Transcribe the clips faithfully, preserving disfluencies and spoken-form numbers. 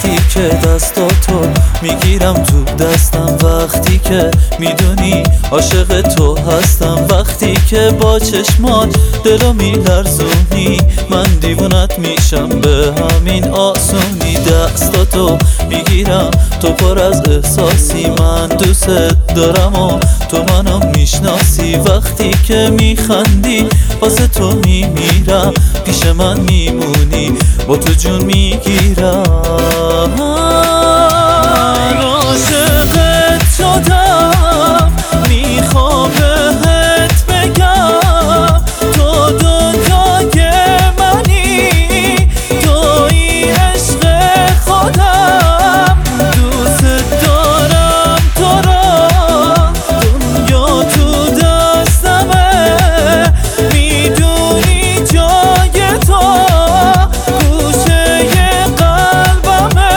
وقتی که دستاتو میگیرم تو دستم، وقتی که میدونی عاشق تو هستم، وقتی که با چشمات دلو میلرزونی من دیوونت میشم به همین آسونی. دستاتو میگیرم تو پر از احساسی، من دوست دارم و تو منو میشناسی. وقتی که میخندی واسه تو میمیرم، پیش من میمونی با تو جون میگیرم. عاشقت شدم میخوام بهت بگم تو دنیای منی، توی عشق خودم، دوست دارم تو را، دنیا تو دستمه، میدونی جای تو گوشه قلبمه.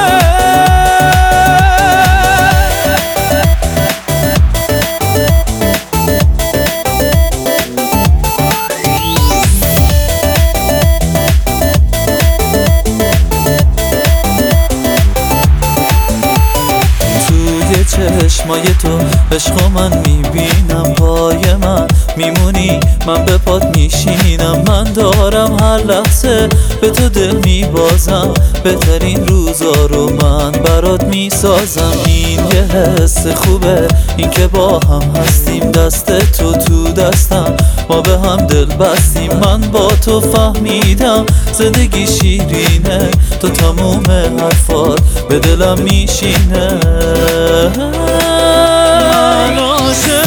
چشمای تو عشق من میبینم، پای من میمونی من به پات میشینم. من دارم هر لحظه به تو دل میبازم، بهترین روزا رو من برات میسازم. این یه حس خوبه این که با هم هستیم، دست تو تو دستم ما به هم دل بستیم. من با تو فهمیدم زندگی شیرینه، تو تموم حرفات به دلم میشینه. عاشق